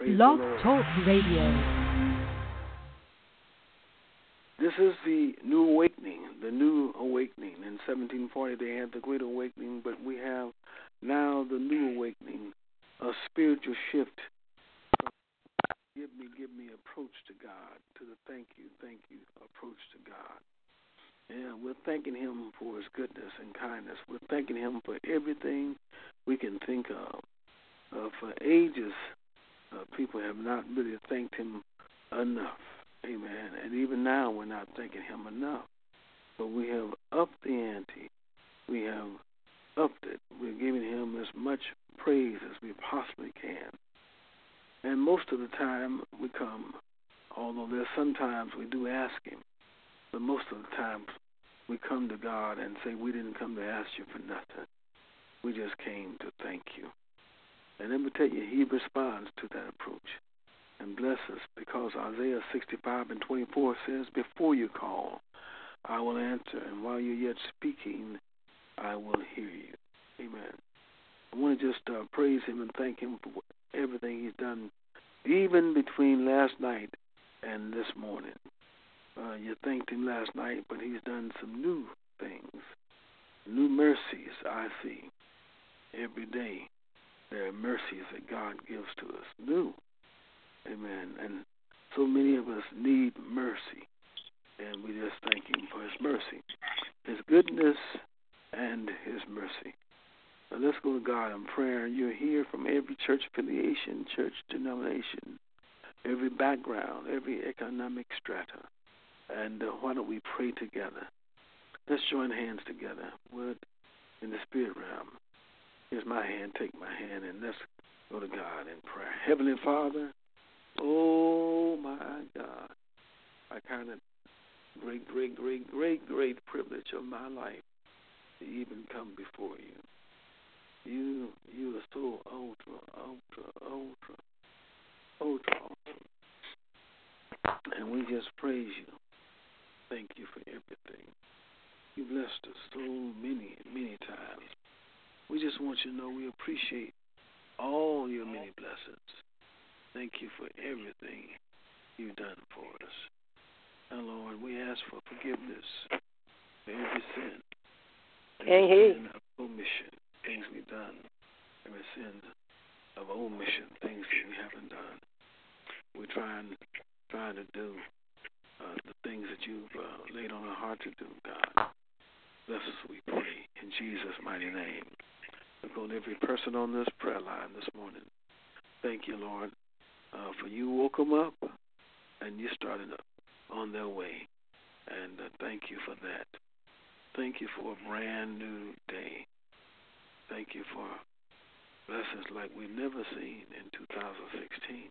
Praise Blog the Lord. Talk Radio. This is the new awakening, In 1740, they had the Great Awakening, but we have now the new awakening, a spiritual shift. Give me approach to God, to the thank you approach to God. Yeah, we're thanking Him for His goodness and kindness. We're thanking Him for everything we can think of. For ages, people have not really thanked Him enough. Amen. And even now, we're not thanking Him enough. But we have upped the ante. We have upped it. We're giving Him as much praise as we possibly can. And most of the time we come, although there's sometimes we do ask Him, but most of the time we come to God and say, we didn't come to ask you for nothing. We just came to thank you. And let me tell you, He responds to that approach and bless us, because Isaiah 65:24 says, before you call, I will answer, and while you're yet speaking, I will hear you. Amen. I want to just praise Him and thank Him for everything He's done, even between last night and this morning. You thanked Him last night, but He's done some new things, new mercies I see every day. There are mercies that God gives to us, new. Amen. And so many of us need mercy, and we just thank Him for His mercy, His goodness, and His mercy. Now let's go to God in prayer. You're here from every church affiliation, church denomination, every background, every economic strata. And why don't we pray together? Let's join hands together in the spirit realm. Here's my hand, take my hand, and let's go to God in prayer. Heavenly Father, oh my God, I kind of great privilege of my life to even come before you. You are so ultra awesome. And we just praise you. Thank you for everything. You blessed us so many times. We just want you to know we appreciate all your many blessings. Thank you for everything you've done for us. And Lord, we ask for forgiveness for every sin. Every sin of omission, things we've done. Every sin of omission, things that we haven't done. We're trying to do the things that you've laid on our heart to do, God. Bless us, we pray, in Jesus' mighty name. Look on every person on this prayer line this morning. Thank you, Lord, for you woke them up and you started on their way. And thank you for that. Thank you for a brand new day. Thank you for blessings like we've never seen in 2016.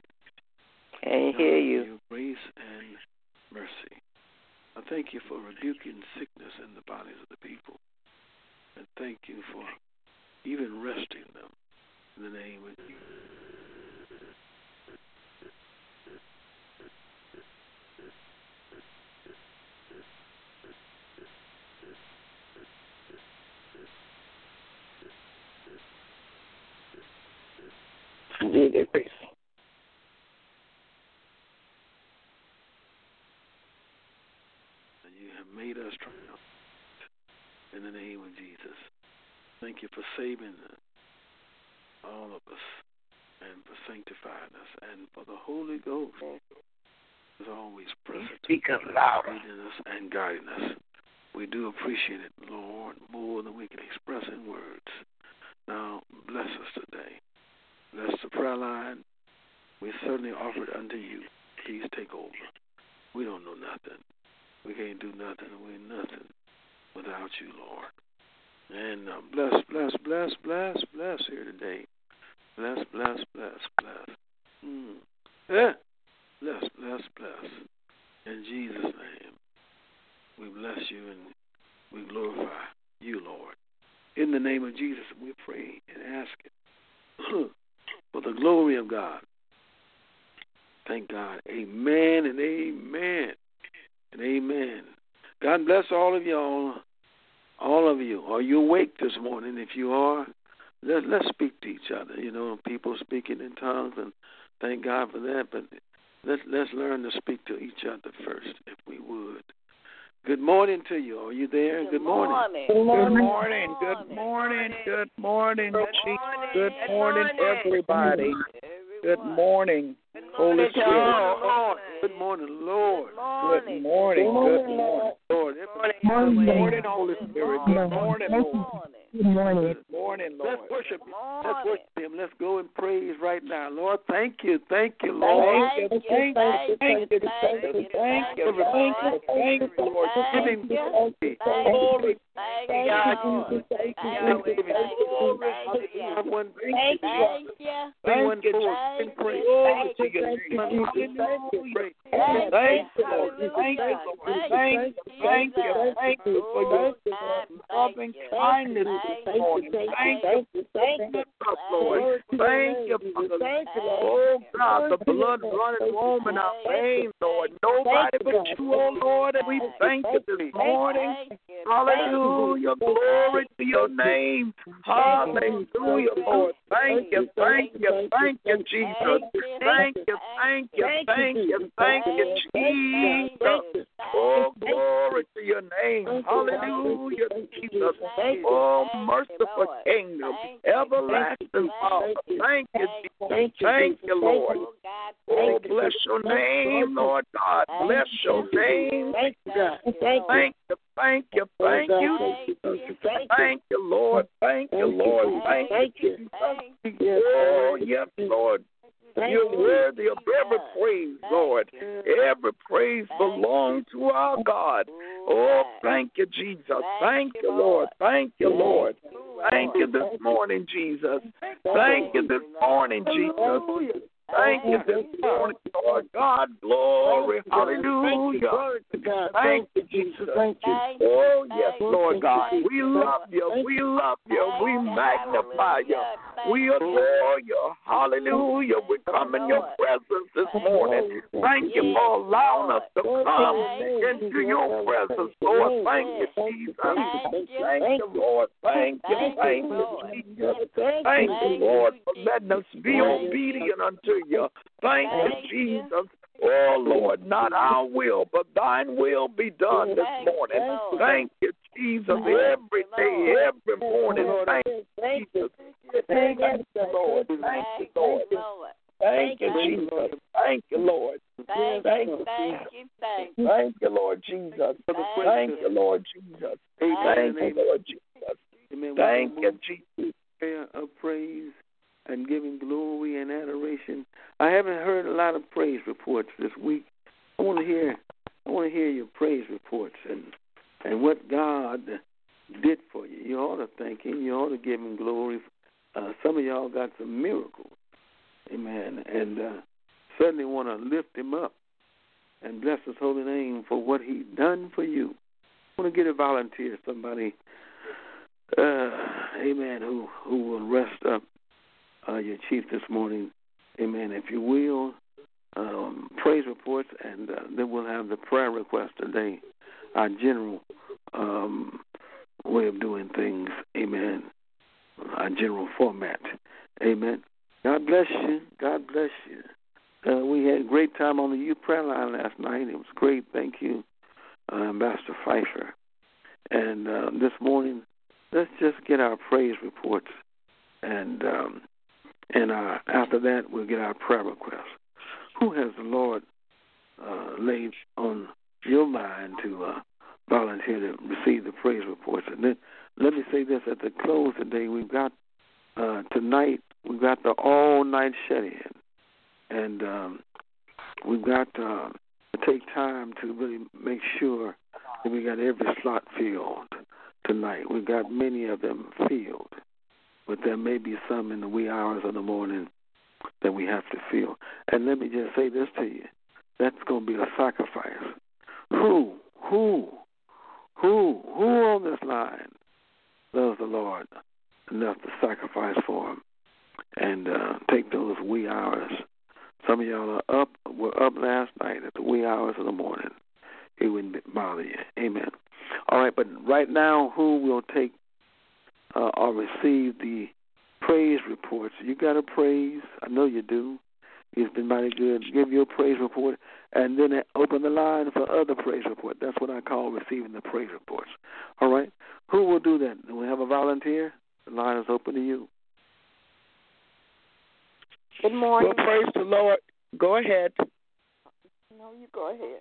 I hear you. Your grace and mercy. I thank you for rebuking sickness in the bodies of the people. And thank you for even resting them in the name of Jesus. And you have made us triumph in the name of Jesus. Thank you for saving all of us and for sanctifying us, and for the Holy Ghost is always present, Speak up louder, leading us and guiding us. We do appreciate it, Lord, more than we can express in words. Now, bless us today. Bless the prayer line. We certainly offer it unto you. Please take over. We don't know nothing. We can't do nothing. We're nothing without you, Lord. And bless here today. Bless. Yeah. Bless. In Jesus' name, we bless you and we glorify you, Lord. In the name of Jesus, we pray and ask it for the glory of God. Thank God. Amen and amen and amen. God bless all of y'all. All of you. Are you awake this morning? If you are, let's speak to each other. You know, people speaking in tongues, and thank God for that. But let's learn to speak to each other first, if we would. Good morning to you. Are you there? Good morning. Good morning. Good morning. Good morning, Chief. Good morning, everybody. Good morning, Holy Spirit. Good morning, Lord. Good morning. Good morning, Lord. Good morning, Holy Spirit. Good morning, Lord. Good morning. Good morning, Lord. Let's worship Him. Let's worship Him. Let's go in praise right now. Lord, thank you. Thank you, Lord. Thank you, Lord. Thank you, Lord. Giving glory. Glory. Thank you, Jesus. Glory to your name. Hallelujah. Thank you, Lord. Thank you, Lord. Thank you for your loving kindness this morning. Thank you for us, Lord. Thank you for the, oh God, the blood running warm in our veins, Lord. Nobody but you, oh Lord, and we thank you this morning. Hallelujah. Glory to your name. Hallelujah, Lord. Thank you, Jesus. Thank you, Jesus. Oh, glory to your name. Hallelujah, Jesus. Oh, merciful kingdom, everlasting Father. Thank you, Jesus. Thank you, Lord. Oh, bless your name, Lord God. Bless your name. Thank you. Thank you. Thank you, Lord. Thank you, Lord. Thank you. Oh, yes, Lord. You're worthy of every praise, Lord. Every praise belongs to our God. Oh, thank you, Jesus. Thank you, Lord. Thank you, Lord. Thank you this morning, Jesus. Thank you this morning, Jesus. Thank you this morning, Lord God. Glory. Hallelujah. Thank you, Jesus. Oh, yes, Lord God. We love you. We love you. We magnify you. We adore you. Hallelujah. We come in your presence this morning. Thank you for allowing us to come into your presence, Lord. Thank you, Jesus. Thank you, Lord. Thank you, Jesus. Thank you, Lord, for letting us be obedient unto you. Thank you, Jesus. Oh, Lord, not our will, but thine will be done this morning. Thank you, Jesus, every day, every morning. Thank you, Jesus. Thank you, Lord. Thank you, Lord. Thank you, Jesus. Thank you, Lord. Thank you, Jesus. Thank you, Lord Jesus. Thank you, Lord Jesus. Thank you, Lord Jesus. Thank you, Jesus. Prayer of praise and giving glory and adoration. I haven't heard a lot of praise reports this week. I want to hear your praise reports and what God did for you. You ought to thank Him. You ought to give Him glory. Some of y'all got some miracles. Amen. And certainly want to lift Him up and bless His holy name for what He's done for you. I want to get a volunteer, somebody, amen, who will rest up your chief this morning. Amen. If you will, praise reports, and then we'll have the prayer request today, our general way of doing things. Amen. Our general format. Amen. God bless you. God bless you. We had a great time on the youth prayer line last night. It was great. Thank you, Ambassador Pfeiffer. And this morning, let's just get our praise reports, and after that, we'll get our prayer requests. Who has the Lord laid on your mind to volunteer to receive the praise reports? And then let me say this at the close today. We've got tonight. We've got the all-night shut-in, and we've got to take time to really make sure that we got every slot filled tonight. We've got many of them filled, but there may be some in the wee hours of the morning that we have to fill. And let me just say this to you. That's going to be a sacrifice. Who on this line loves the Lord enough to sacrifice for Him and take those wee hours? Some of y'all were up last night at the wee hours of the morning. It wouldn't bother you. Amen. All right, but right now, who will take or receive the praise reports. You got a praise? I know you do. He's been mighty good. Give your praise report, and then open the line for other praise report. That's what I call receiving the praise reports. All right? Who will do that? Do we have a volunteer? The line is open to you. Good morning. Well, praise the Lord. Go ahead. No, you go ahead.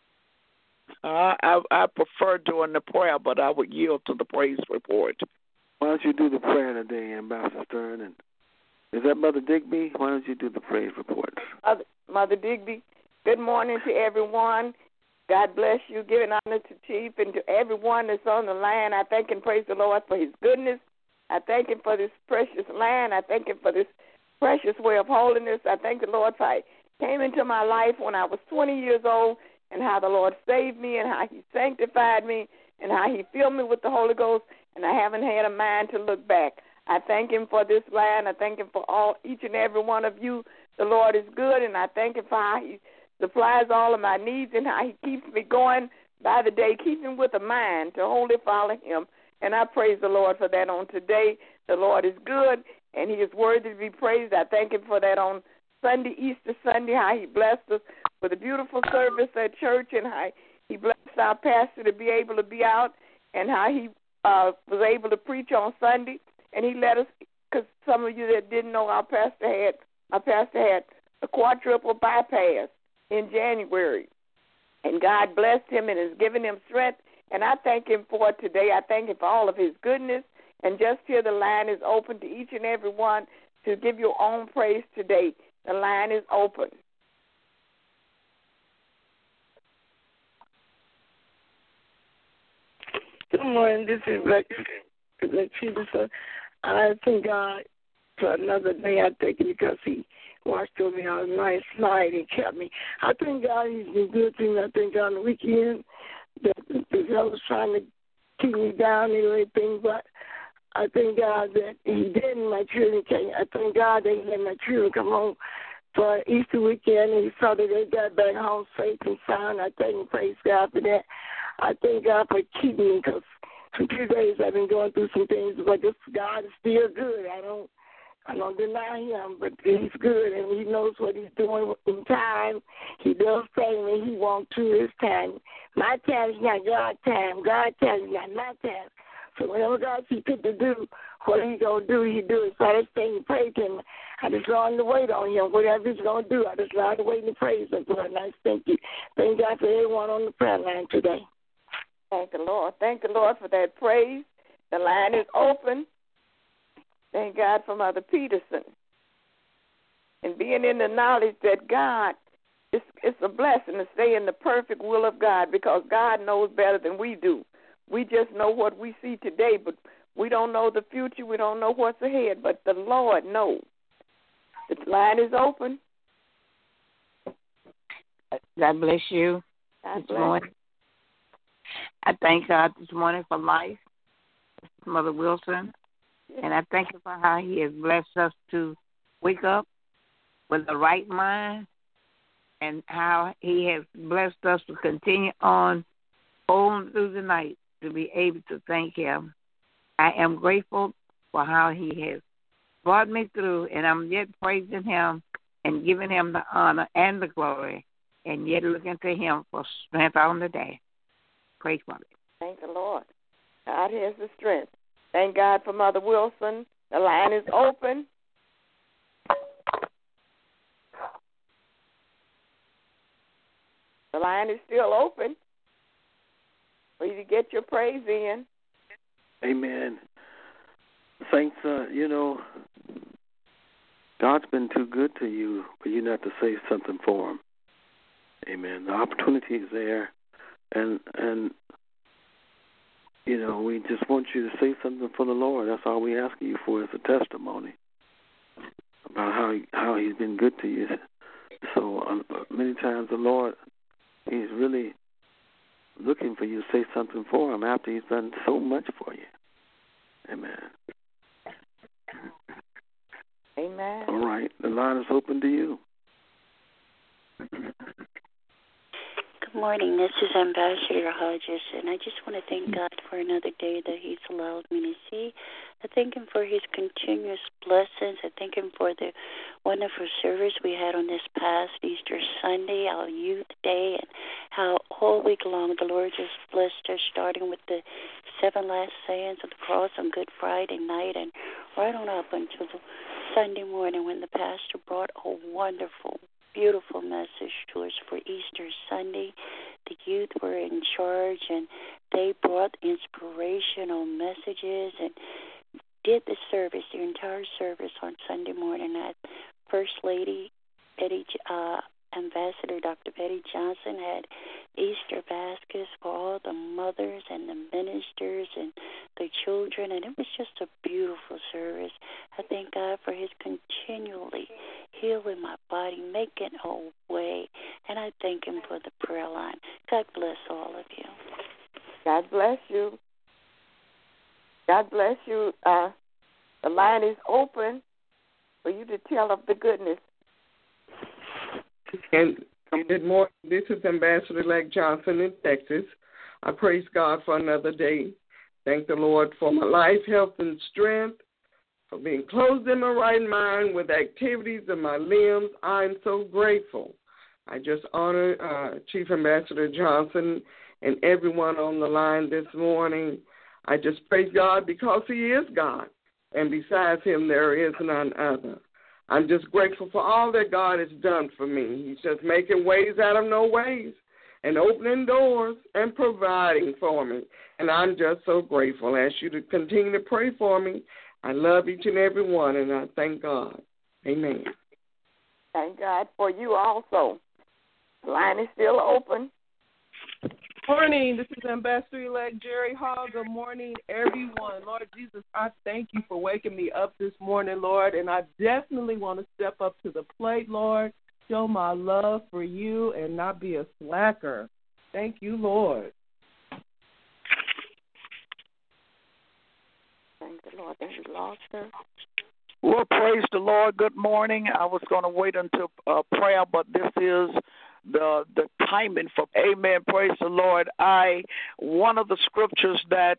I prefer doing the prayer, but I would yield to the praise report. Why don't you do the prayer today, Ambassador Stern? And is that Mother Digby? Why don't you do the praise report? Mother Digby, good morning to everyone. God bless you. Giving honor to Chief and to everyone that's on the line. I thank and praise the Lord for his goodness. I thank him for this precious land. I thank him for this precious way of holiness. I thank the Lord for he came into my life when I was 20 years old, and how the Lord saved me, and how he sanctified me, and how he filled me with the Holy Ghost, and I haven't had a mind to look back. I thank him for this land. I thank him for each and every one of you. The Lord is good, and I thank him for how he supplies all of my needs and how he keeps me going by the day, keeping with a mind to wholly follow him. And I praise the Lord for that on today. The Lord is good, and he is worthy to be praised. I thank him for that on Sunday, Easter Sunday, how he blessed us with a beautiful service at church, and how he blessed our pastor to be able to be out, and how he was able to preach on Sunday. And he let us, because some of you that didn't know, our pastor had a quadruple bypass in January. And God blessed him and has given him strength. And I thank him for it today. I thank him for all of his goodness. And just here the line is open to each and every one to give your own praise today. The line is open. Good morning. This is Lex Peterson. I thank God for another day. I thank him because he watched over me on a nice night and kept me. I thank God he's been good to me. I thank God on the weekend that the devil was trying to keep me down and everything, but I thank God that he didn't. My children came. I thank God that he let my children come home for Easter weekend, and he saw that they got back home safe and sound. I thank and praise God for that. I thank God for keeping me, because for 2 days I've been going through some things, but this God is still good. I don't deny him, but he's good, and he knows what he's doing in time. He does things when he wants to his time. My time is not God's time. God's time is not my time. So whenever God sees fit to do what he's going to do, he do it. So I just thank and praise him. I just learn to wait on him. Whatever he's going to do, I just learn to wait and praise him for it. And I just thank you. Thank God for everyone on the prayer line today. Thank the Lord. Thank the Lord for that praise. The line is open. Thank God for Mother Peterson. And being in the knowledge that God, it's a blessing to stay in the perfect will of God, because God knows better than we do. We just know what we see today, but we don't know the future. We don't know what's ahead, but the Lord knows. The line is open. God bless you God this bless. morning. I thank God this morning for life, Mother Wilson, and I thank him for how he has blessed us to wake up with the right mind, and how he has blessed us to continue on through the night to be able to thank him. I am grateful for how he has brought me through, and I'm yet praising him and giving him the honor and the glory, and yet looking to him for strength on the day. Praise God. Thank the Lord. God has the strength. Thank God for Mother Wilson. The line is open. The line is still open for you to get your praise in. Amen. Saints, God's been too good to you for you not to say something for him. Amen. The opportunity is there, and we just want you to say something for the Lord. That's all we ask you for, is a testimony about how he's been good to you. So many times the Lord, he's really looking for you to say something for him after he's done so much for you. Amen. Amen. All right. The line is open to you. Good morning. This is Ambassador Hodges, and I just want to thank God for another day that He's allowed me to see. I thank Him for His continuous blessings. I thank Him for the wonderful service we had on this past Easter Sunday, our Youth Day, and how all week long the Lord just blessed us, starting with the 7 last sayings of the cross on Good Friday night and right on up until the Sunday morning when the pastor brought a wonderful, beautiful message to us for Easter Sunday. The youth were in charge, and they brought inspirational messages and did the service, the entire service on Sunday morning. At First Lady Ambassador Dr. Betty Johnson had Easter baskets for all the mothers and the ministers and the children, and it was just a beautiful service. I thank God for His continually healing my body, making a way, and I thank Him for the prayer line. God bless all of you. God bless you. God bless you. The line is open for you to tell of the goodness. And good morning. This is Ambassador-elect Johnson in Texas. I praise God for another day. Thank the Lord for my life, health, and strength, for being clothed in my right mind with activities of my limbs. I'm so grateful. I just honor Chief Ambassador Johnson and everyone on the line this morning. I just praise God because He is God, and besides Him there is none other. I'm just grateful for all that God has done for me. He's just making ways out of no ways and opening doors and providing for me. And I'm just so grateful. I ask you to continue to pray for me. I love each and every one, and I thank God. Amen. Thank God for you also. The line is still open. Morning. This is Ambassador-elect Jerry Hall. Good morning, everyone. Lord Jesus, I thank you for waking me up this morning, Lord, and I definitely want to step up to the plate, Lord, show my love for you and not be a slacker. Thank you, Lord. Thank the Lord that we lost her. Well, praise the Lord. Good morning. I was going to wait until prayer, but this is the timing for amen. Praise the Lord. One of the scriptures that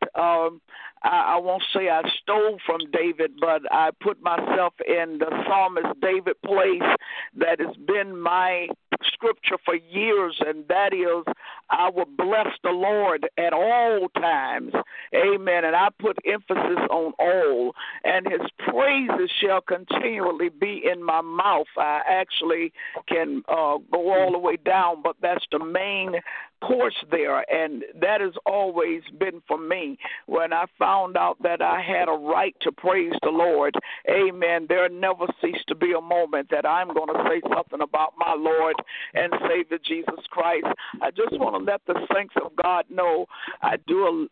I won't say I stole from David, but I put myself in the psalmist David place that has been my scripture for years, and that is, I will bless the Lord at all times. Amen. And I put emphasis on all, and His praises shall continually be in my mouth. I actually can go all the way down, but that's the main course there, and that has always been for me. When I found out that I had a right to praise the Lord, amen, there never ceased to be a moment that I'm going to say something about my Lord and Savior Jesus Christ. I just want to let the saints of God know I do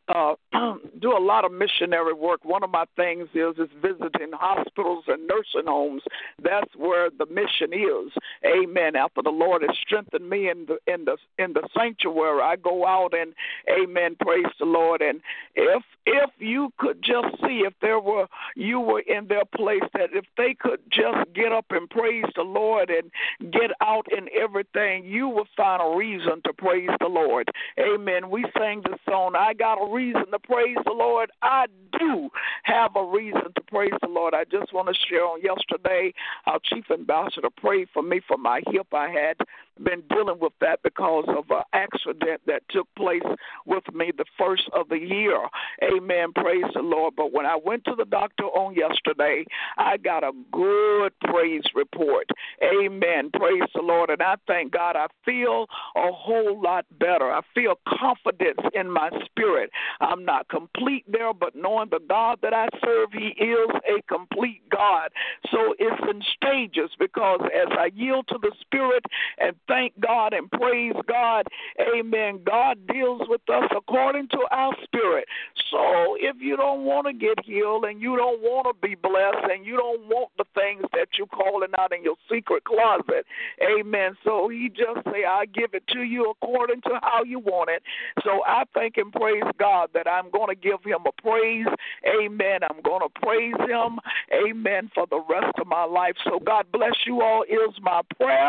a lot of missionary work. One of my things is visiting hospitals and nursing homes. That's where the mission is. Amen. After the Lord has strengthened me in the sanctuary, I go out and amen, praise the Lord. And if you could just see if you were in their place, that if they could just get up and praise the Lord and get out in everything, you would find a reason to praise the Lord. Amen. We sang the song, I got a reason to praise the Lord. I do have a reason to praise the Lord. I just want to share on yesterday, our Chief Ambassador prayed for me for my hip. I had been dealing with that because of an accident that took place with me the first of the year. Amen. Praise the Lord. But when I went to the doctor on yesterday, I got a good praise report. Amen. Praise the Lord. And I thank God I feel a whole lot better. I feel confidence in my spirit. I'm not complete there, but knowing the God that I serve, He is a complete God. So it's in stages, because as I yield to the Spirit and thank God and praise God, amen, God deals with us according to our spirit. So if you don't want to get healed and you don't want to be blessed and you don't want the things that you're calling out in your secret closet, amen, so He just say, I give it to you according to how you want it. So I thank and praise God that I'm going to give Him a praise, amen. I'm going to praise Him, amen, for the rest of my life. So God bless you all is my prayer,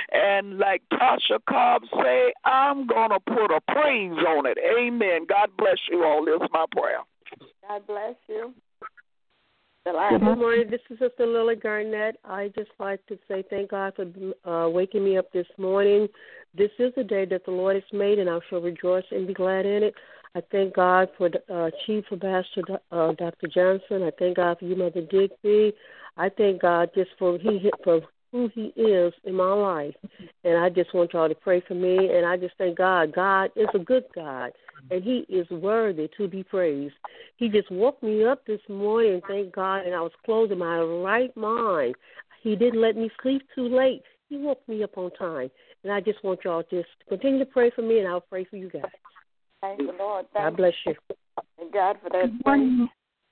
And like Tasha Cobb say, I'm going to put a praise on it. Amen. God bless you all. That's my prayer. God bless you. Good morning. This is Sister Lily Garnett. I just like to say thank God for waking me up this morning. This is a day that the Lord has made, and I shall rejoice and be glad in it. I thank God for Chief Ambassador Dr. Johnson. I thank God for you, Mother Digby. I thank God just for who he is in my life. And I just want y'all to pray for me. And I just thank God. God is a good God, and he is worthy to be praised. He just woke me up this morning, thank God, and I was clothed in my right mind. He didn't let me sleep too late. He woke me up on time. And I just want y'all just to continue to pray for me, and I'll pray for you guys. Thank you, Lord. God bless you. Thank God for that. Good morning.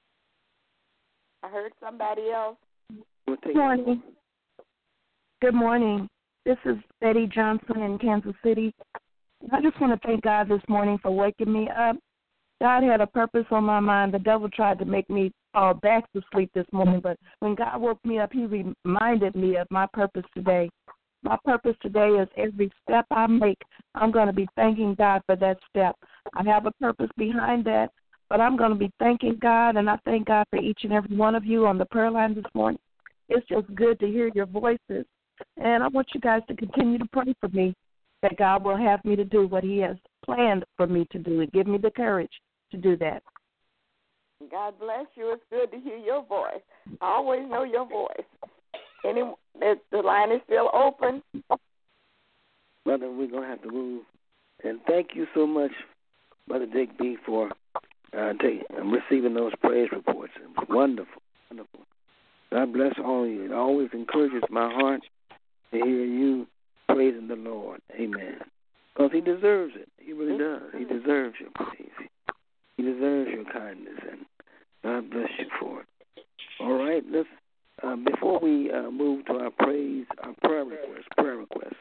I heard somebody else. Good morning. Good morning. This is Betty Johnson in Kansas City. I just want to thank God this morning for waking me up. God had a purpose on my mind. The devil tried to make me fall back to sleep this morning, but when God woke me up, he reminded me of my purpose today. My purpose today is every step I make, I'm going to be thanking God for that step. I have a purpose behind that, but I'm going to be thanking God, and I thank God for each and every one of you on the prayer line this morning. It's just good to hear your voices, and I want you guys to continue to pray for me that God will have me to do what he has planned for me to do and give me the courage to do that. God bless you. It's good to hear your voice. I always know your voice. The line is still open. Brother, we're going to have to move. And thank you so much, Brother Digby, for receiving those praise reports. It was wonderful, wonderful. God bless all of you. It always encourages my heart to hear you praising the Lord. Amen. Because he deserves it. He really does. He deserves your praise. He deserves your kindness, and God bless you for it. All right, let's before we move to our prayer request,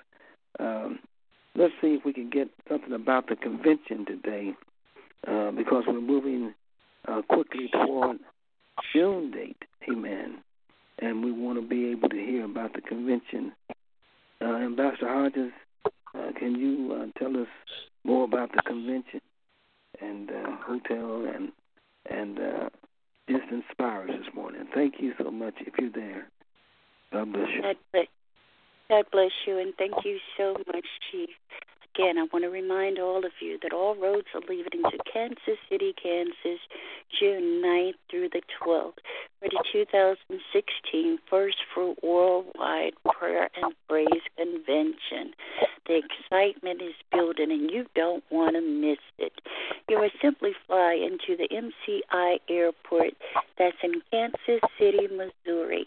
let's see if we can get something about the convention today, because we're moving quickly toward June date. Amen. And we want to be able to hear about the convention. Ambassador Hodges, can you tell us more about the convention and hotel and just inspire us this morning? Thank you so much if you're there. God bless you. God bless you, and thank you so much, Chief. Again, I want to remind all of you that all roads are leading to Kansas City, Kansas, June 9th through the 12th for the 2016 First Fruit Worldwide Prayer and Praise Convention. The excitement is building, and you don't want to miss it. You will simply fly into the MCI Airport that's in Kansas City, Missouri.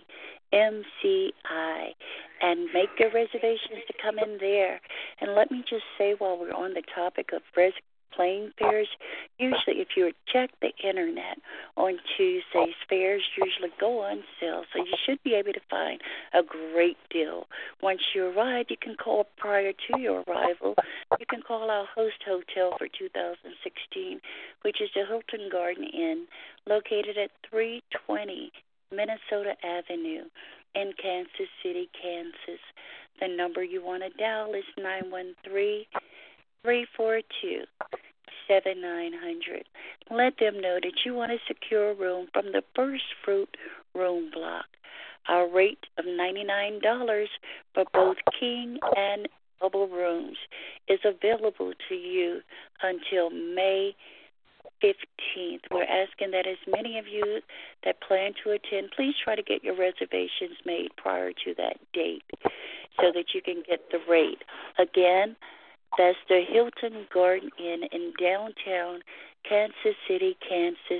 MCI, and make your reservations to come in there. And let me just say, while we're on the topic of plane fares, usually if you check the internet on Tuesdays, fares usually go on sale, so you should be able to find a great deal. Once you arrive, you can call prior to your arrival. You can call our host hotel for 2016, which is the Hilton Garden Inn, located at 320 Minnesota Avenue in Kansas City, Kansas. The number you want to dial is 913-342-7900. Let them know that you want to secure a room from the First Fruit room block. Our rate of $99 for both king and double rooms is available to you until May 15th. We're asking that as many of you that plan to attend, please try to get your reservations made prior to that date so that you can get the rate. Again, that's the Hilton Garden Inn in downtown Kansas City, Kansas,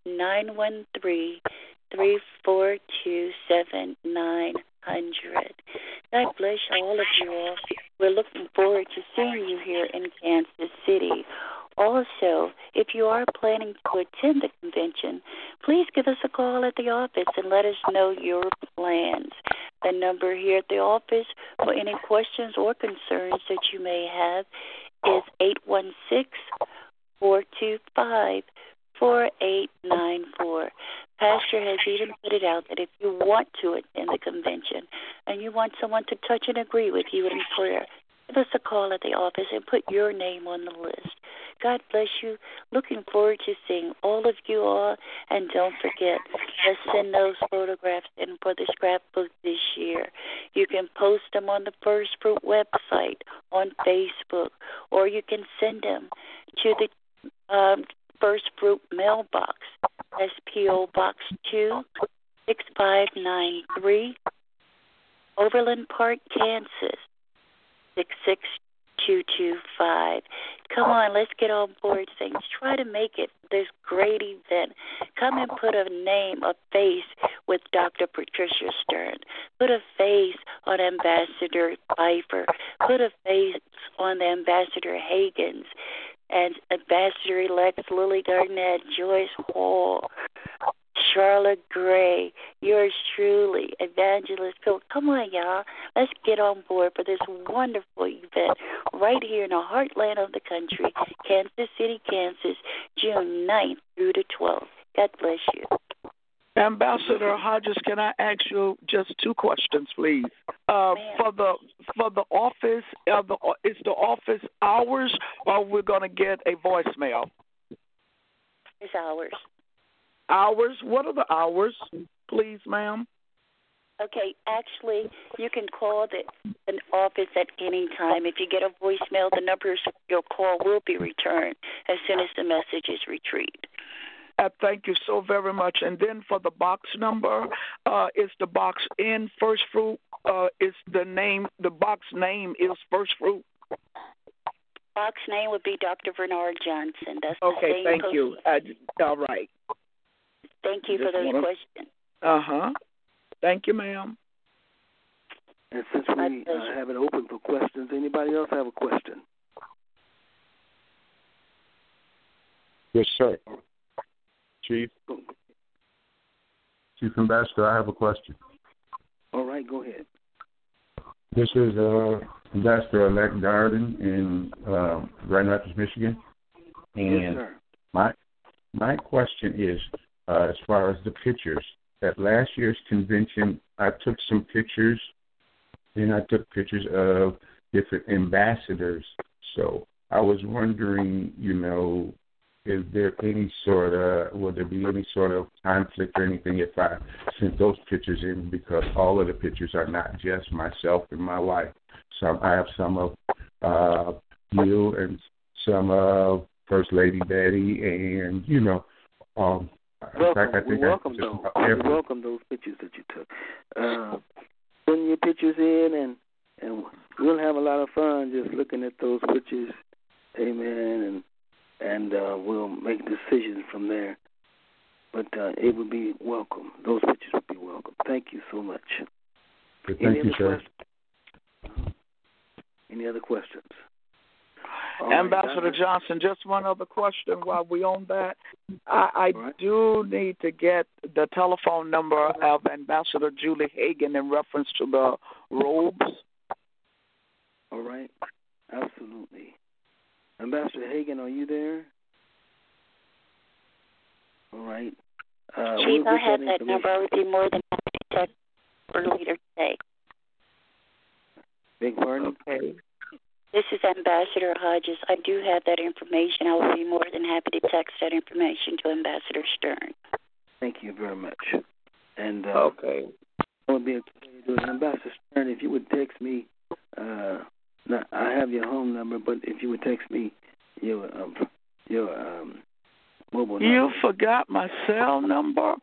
913-342-7900. God bless all of you all. We're looking forward to seeing you here in Kansas City. Also, if you are planning to attend the convention, please give us a call at the office and let us know your plans. The number here at the office for any questions or concerns that you may have is 816-425-4639. 24894. Pastor has even put it out that if you want to attend the convention and you want someone to touch and agree with you in prayer, give us a call at the office and put your name on the list. God bless you. Looking forward to seeing all of you all. And don't forget, let's send those photographs in for the scrapbook this year. You can post them on the First Fruit website, on Facebook, or you can send them to the First Fruit mailbox. That's P.O. Box 26593, Overland Park, Kansas 66225. Come on, let's get on board things. Try to make it this great event. Come and put a name, a face with Dr. Patricia Stern. Put a face on Ambassador Pfeiffer. Put a face on the Ambassador Hagins and Ambassador-elect Lily Garnett, Joyce Hall, Charlotte Gray, yours truly, Evangelist Phil. Come on, y'all. Let's get on board for this wonderful event right here in the heartland of the country, Kansas City, Kansas, June 9th through the 12th. God bless you. Ambassador Hodges, can I ask you just two questions, please? For the office, is the office hours, or we're going to get a voicemail? It's hours. Hours? What are the hours, please, ma'am? Okay, actually, you can call an office at any time. If you get a voicemail, the number your call will be returned as soon as the message is retrieved. Thank you so very much. And then for the box number, is the box in First Fruit? Is the box name is First Fruit? Box name would be Dr. Bernard Johnson. That's okay. Thank you. All right. Thank you for those questions. Thank you, ma'am. And since we have it open for questions, anybody else have a question? Yes, sir. Chief Ambassador, I have a question. All right, go ahead. This is Ambassador-elect Darden in Grand Rapids, Michigan. And yes, sir. My question is, as far as the pictures, at last year's convention, I took some pictures, and I took pictures of different ambassadors. So I was wondering, is there will there be any sort of conflict or anything if I sent those pictures in, because all of the pictures are not just myself and my wife. I have some of you and some of First Lady Betty, and in fact, I think we welcome those pictures that you took. Send your pictures in, and we'll have a lot of fun just looking at those pictures. Amen. And we'll make decisions from there. But it would be welcome. Those pictures would be welcome. Thank you so much. Thank you, sir. Any other questions? Ambassador Johnson, just one other question while we're on that. I do need to get the telephone number of Ambassador Julie Hagan in reference to the robes. All right. Absolutely. Ambassador Hagan, are you there? All right. Chief, I have that number. I would be more than happy to text for later today. Big pardon? Okay. This is Ambassador Hodges. I do have that information. I will be more than happy to text that information to Ambassador Stern. Thank you very much. And okay. I would be Ambassador Stern, if you would text me. I have your home number, but if you would text me your mobile number. You forgot my cell number?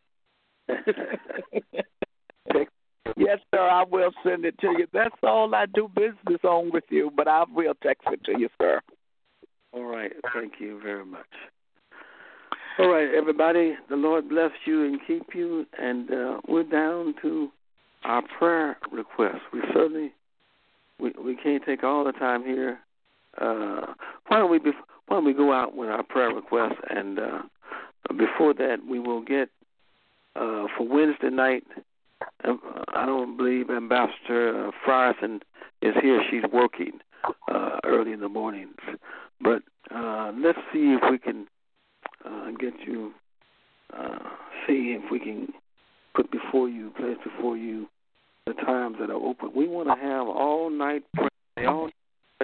Yes, sir, I will send it to you. That's all I do business on with you, but I will text it to you, sir. All right. Thank you very much. All right, everybody, the Lord bless you and keep you, and we're down to our prayer requests. We certainly we can't take all the time here. Why don't we go out with our prayer requests, and before that we will get for Wednesday night. I don't believe Ambassador Frierson is here. She's working early in the mornings. But let's see if we can get you, see if we can place before you the times that are open. We want to have all-night prayer,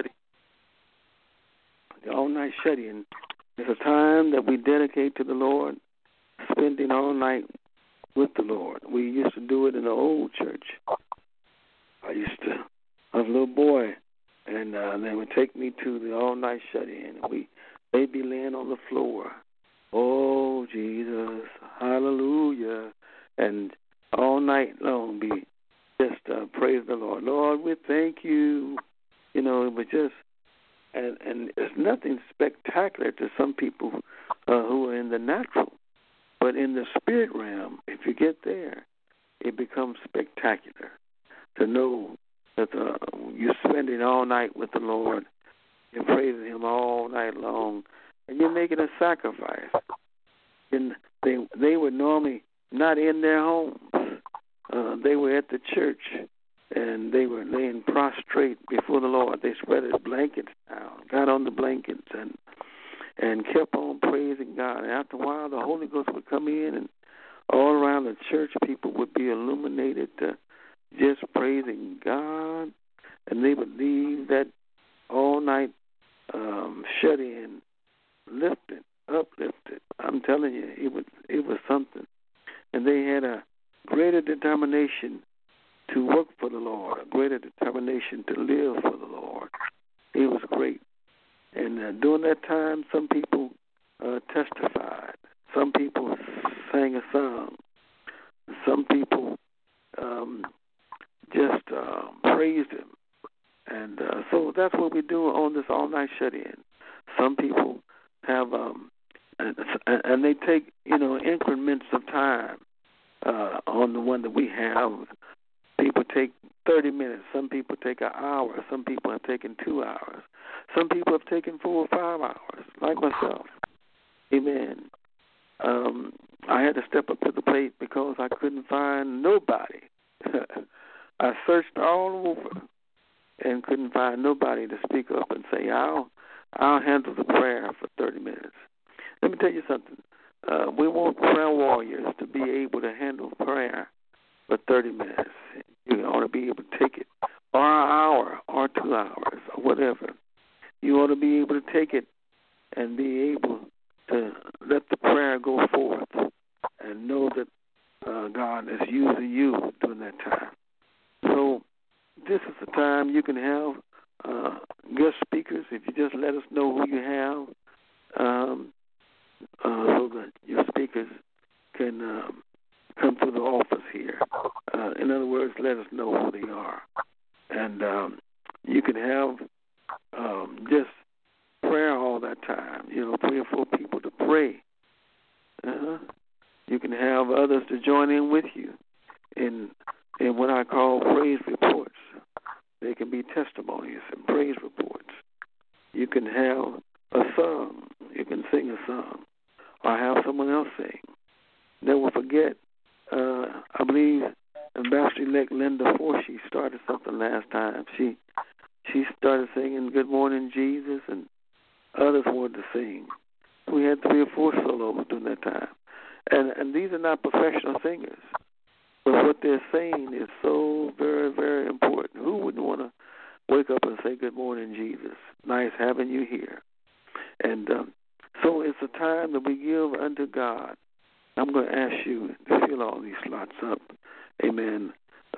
the all-night shut-in. It's a time that we dedicate to the Lord, spending all night with the Lord. We used to do it in the old church. I was a little boy, and they would take me to the all-night shut-in. They'd be laying on the floor. Oh, Jesus, hallelujah. And all night long be just praise the Lord. Lord, we thank you. You know, it was just, and it's nothing spectacular to some people who are in the natural. But in the spirit realm, if you get there, it becomes spectacular to know that you're spending all night with the Lord and praising Him all night long, and you're making a sacrifice. And they were normally not in their homes. They were at the church, and they were laying prostrate before the Lord. They spread their blankets out, got on the blankets, and kept on praising God. And after a while, the Holy Ghost would come in, and all around the church, people would be illuminated just praising God, and they would leave that all-night shut-in lifted, uplifted. I'm telling you, it was something. And they had a greater determination to work for the Lord, a greater determination to live for the Lord. It was great. And during that time, some people testified. Some people sang a song. Some people just praised Him. And so that's what we do on this all-night shut-in. Some people have, and they take, increments of time on the one that we have. People take 30 minutes. Some people take an hour. Some people have taken 2 hours. Some people have taken 4 or 5 hours, like myself. Amen. I had to step up to the plate because I couldn't find nobody. I searched all over and couldn't find nobody to speak up and say, I'll handle the prayer for 30 minutes. Let me tell you something. We want prayer warriors to be able to handle prayer for 30 minutes. You ought to be able to take it, or an hour, or 2 hours, or whatever. You ought to be able to take it and be able to let the prayer go forth and know that God is using you during that time. So this is the time you can have guest speakers if you just let us know who you have, so that your speakers can come to the office here. In other words, let us know who they are. And you can have just prayer all that time, 3 or 4 people to pray. You can have others to join in with you in what I call praise reports. They can be testimonies and praise reports. You can have a song. You can sing a song or have someone else sing. Never forget, I believe Ambassador-elect Linda Ford, she started something last time. She started singing Good Morning Jesus, and others wanted to sing. We had 3 or 4 solos during that time. And these are not professional singers. But what they're saying is so very, very important. Who wouldn't want to wake up and say, Good morning, Jesus? Nice having you here. And so it's a time that we give unto God. I'm going to ask you to fill all these slots up. Amen.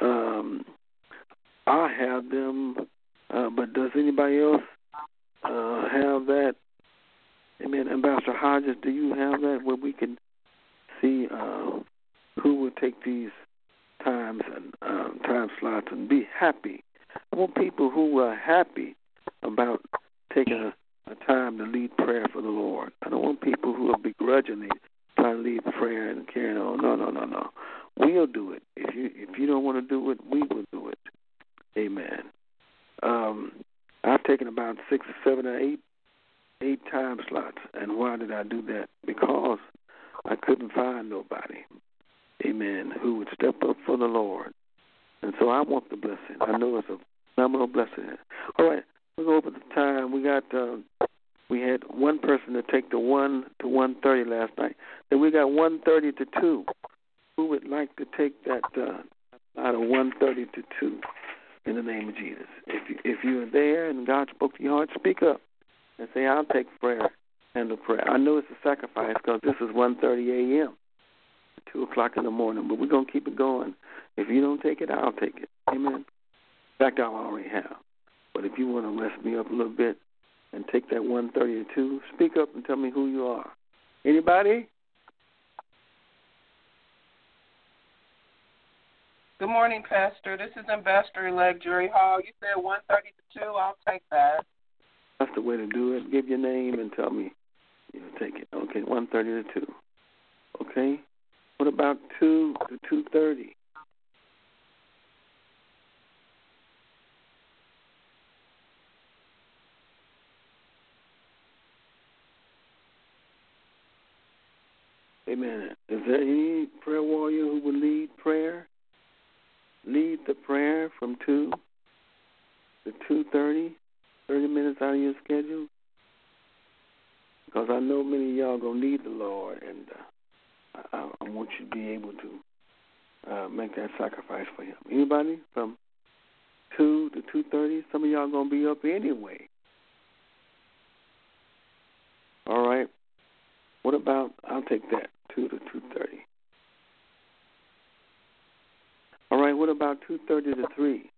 I have them, but does anybody else have that? Amen. Ambassador Hodges, do you have that where we can see who will take these times and time slots and be happy? I want people who are happy about taking a time to lead prayer for the Lord. I don't want people who are begrudgingly trying to lead prayer and carrying on. No. We'll do it. If you don't want to do it, we will do it. Amen. I've taken about 6 or 7 or 8 time slots. And why did I do that? Because I couldn't find nobody, amen, who would step up for the Lord. And so I want the blessing. I know it's a phenomenal blessing. All right, we'll go over the time. We got We had one person to take the 1 to 1:30 last night. Then we got 1:30 to 2. Who would like to take that out of 1:30 to 2 in the name of Jesus? If you're there and God spoke to your heart, speak up and say, I'll take prayer, handle prayer. I know it's a sacrifice because this is 1:30 a.m., 2 o'clock in the morning, but we're going to keep it going. If you don't take it, I'll take it. Amen. In fact, I already have. But if you want to rest me up a little bit and take that 1:30 to 2, speak up and tell me who you are. Anybody? Good morning, Pastor. This is Ambassador-elect Jerry Hall. You said 1:30 to 2. I'll take that. That's the way to do it. Give your name and tell me you'll take it. Okay, 1:30 to 2. Okay? What about 2 to 2:30? Amen. Is there any prayer warrior who will lead prayer? Lead the prayer from 2 to 2:30, 30 minutes out of your schedule? Because I know many of y'all going to need the Lord, and I want you to be able to make that sacrifice for Him. Anybody from 2 to 2:30? Some of y'all going to be up anyway. All right. What about, I'll take that, 2 to 2:30. All right, what about 2:30 to 3?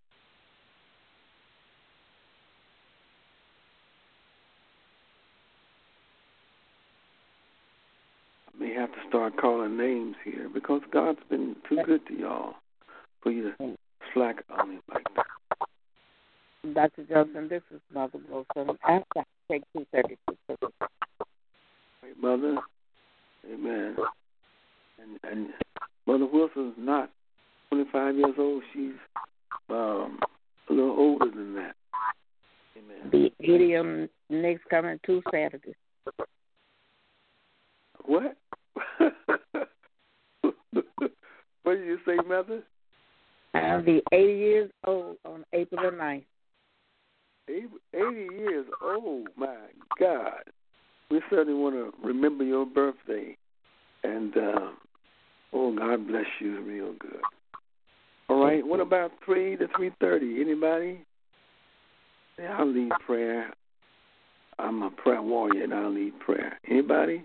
I may have to start calling names here because God's been too good to y'all for you to slack on Him like that. Dr. Johnson, this is Mother Wilson. I have to take 2:30 to 2. Right, Mother? Amen. And Mother Wilson's not 25 years old. She's a little older than that. Amen. The idiom next coming 2 Saturdays. What? What did you say, Mother? I'll be 80 years old on April the 9th. 80 years old, my God. We certainly want to remember your birthday. And, God bless you real good. All right, what about 3 to 3:30? Anybody? Yeah, I'll lead prayer. I'm a prayer warrior, and I'll lead prayer. Anybody?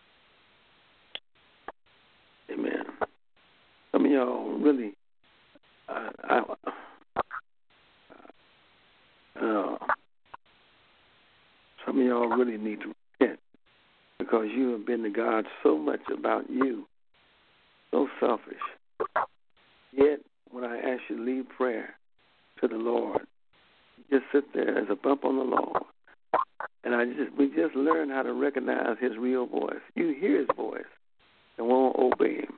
Amen. Some of y'all really, some of y'all really need to repent because you have been to God so much about you, so selfish. Yet, when I ask you to lead prayer to the Lord, you just sit there as a bump on the log. And we just learned how to recognize His real voice. You hear His voice and won't obey Him.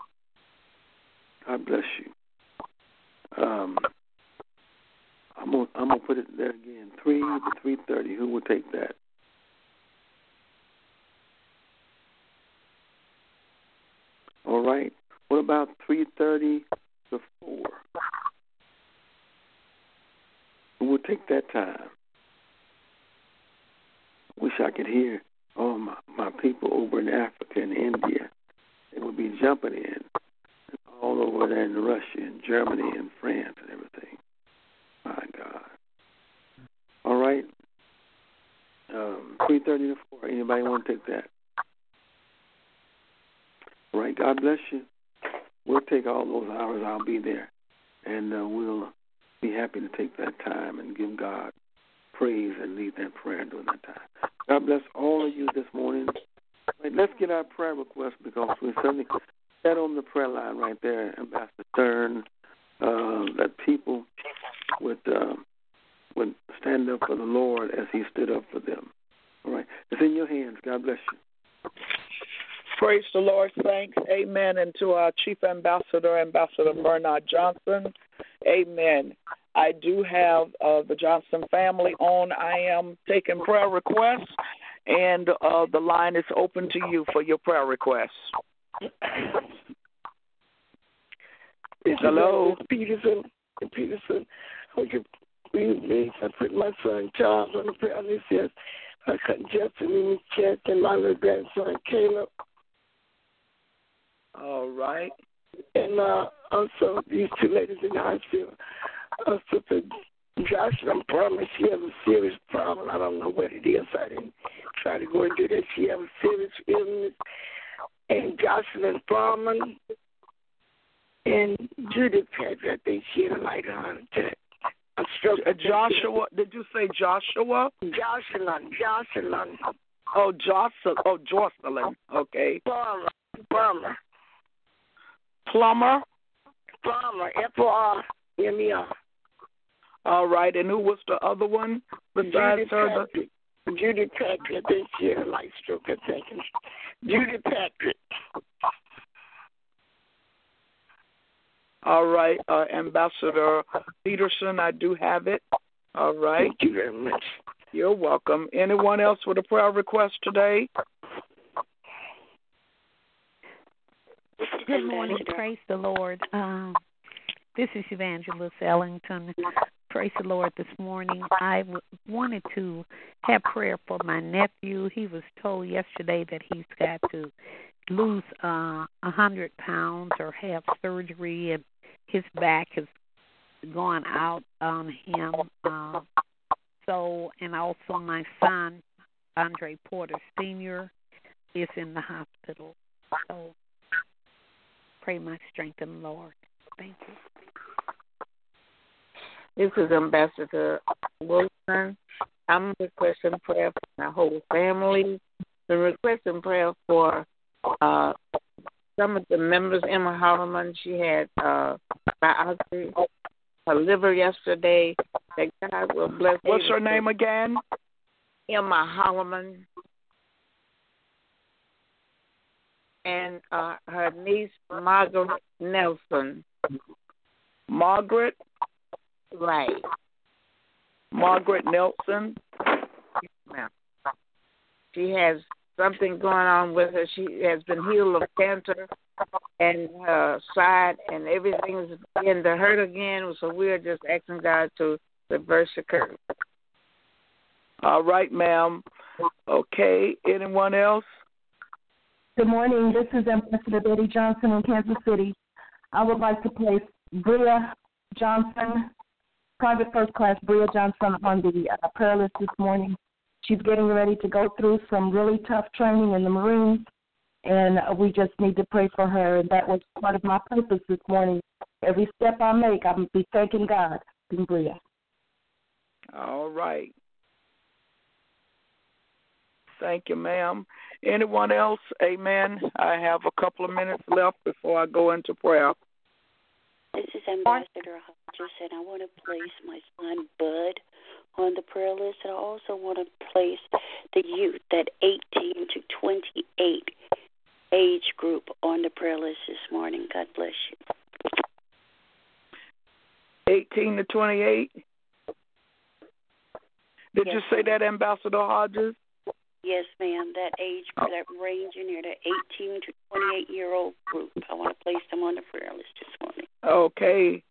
God bless you. I'm gonna put it there again. 3 to 3:30. Who will take that? All right. What about 3:30 to 4? Who will take that time? Wish I could hear all my people over in Africa and India. They would be jumping in all over there in Russia and Germany and France and everything. My God. All right. 3:30 to 4. Anybody want to take that? All right. God bless you. We'll take all those hours. I'll be there. And we'll be happy to take that time and give God praise and lead that prayer during that time. God bless all of you this morning. Right, let's get our prayer requests because we certainly set on the prayer line right there, Ambassador Stern, that people would stand up for the Lord as He stood up for them. All right. It's in your hands. God bless you. Praise the Lord, thanks. Amen. And to our Chief Ambassador, Ambassador Bernard Johnson. Amen. I do have the Johnson family on. I am taking prayer requests, and the line is open to you for your prayer requests. Hello? Peterson. Would you please I put my son Charles on the prayer list? Yes. congestion in his chest, and my little grandson Caleb. All right. And also these two ladies in the hospital. Sister Jocelyn Plummer, she has a serious problem. I don't know what it is. I didn't try to go into that. She has a serious illness. And Jocelyn Plummer and Judith Patrick, I think she had a light heart attack. Joshua, did you say Joshua? Jocelyn. Oh, Jocelyn. Okay. Plummer. F-O-R-M-E-R. All right, and who was the other one besides her? Judy Patrick. I think she had a light stroke, I think. Judy Patrick. All right, Ambassador Peterson, I do have it. All right. Thank you very much. You're welcome. Anyone else with a prayer request today? Good morning. Praise the Lord. This is Evangelist Ellington. Praise the Lord this morning. I wanted to have prayer for my nephew. He was told yesterday that he's got to lose 100 pounds or have surgery, and his back has gone out on him. And also my son, Andre Porter Sr., is in the hospital. So pray my strength in the Lord. Thank you. This is Ambassador Wilson. I'm requesting prayer for my whole family. I'm requesting prayer for some of the members. Emma Holloman, she had biopsy her liver yesterday. That God will bless. What's her name again? Emma Holloman. And her niece, Margaret Nelson. Margaret? Right. Margaret Nelson? Ma'am. She has something going on with her. She has been healed of cancer and her side, and everything is beginning to hurt again. So we're just asking God to reverse the curse. All right, ma'am. Okay. Anyone else? Good morning. This is Ambassador Betty Johnson in Kansas City. I would like to place Bria Johnson, Private First Class Bria Johnson, on the prayer list this morning. She's getting ready to go through some really tough training in the Marines, and we just need to pray for her. And that was part of my purpose this morning. Every step I make, I'm be thanking God in Bria. All right. Thank you, ma'am. Anyone else? Amen. I have a couple of minutes left before I go into prayer. This is Ambassador Hodges, and I want to place my son Bud on the prayer list. And I also want to place the youth, that 18 to 28 age group, on the prayer list this morning. God bless you. 18 to 28? Did you say that, Ambassador Hodges? Yes, ma'am. That age, that range in there, that 18 to 28-year-old group. I want to place them on the prayer list this morning. Okay.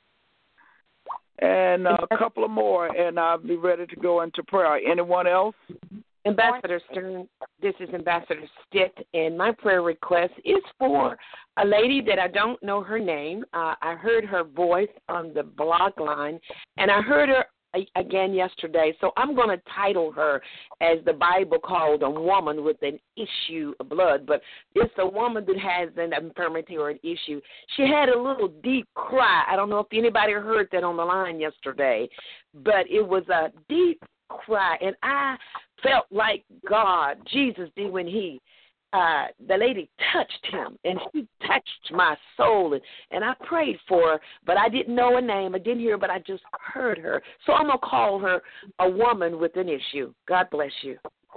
And a couple of more, and I'll be ready to go into prayer. Anyone else? Ambassador Stern, this is Ambassador Stitt, and my prayer request is for a lady that I don't know her name. I heard her voice on the blog line, and I heard her again yesterday. So I'm going to title her, as the Bible called, a woman with an issue of blood. But it's a woman that has an infirmity or an issue. She had a little deep cry. I don't know if anybody heard that on the line yesterday, but it was a deep cry. And I felt like God, Jesus did, when the lady touched him, and she touched my soul, and I prayed for her, but I didn't know her name. I didn't hear her, but I just heard her. So I'm going to call her a woman with an issue. God bless you.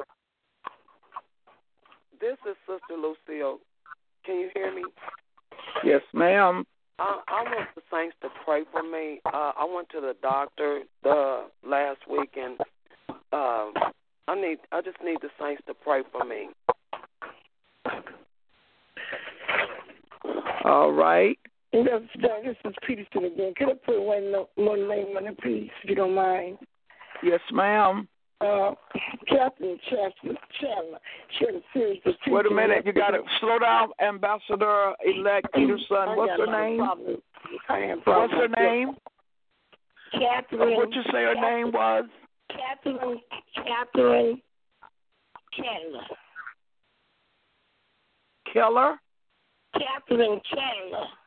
This is Sister Lucille. Can you hear me? Yes, ma'am. I want the saints to pray for me. I went to the doctor last week, and I just need the saints to pray for me. All right. This is Peterson again. Could I put one more name on it, please, if you don't mind? Yes, ma'am. Catherine Chandler. She had a series of teaching. Wait a minute. You got to slow down, Ambassador-elect Peterson. What's her name? What's her name? Catherine. What you say her name was? Catherine Chandler. Keller? Catherine Chandler.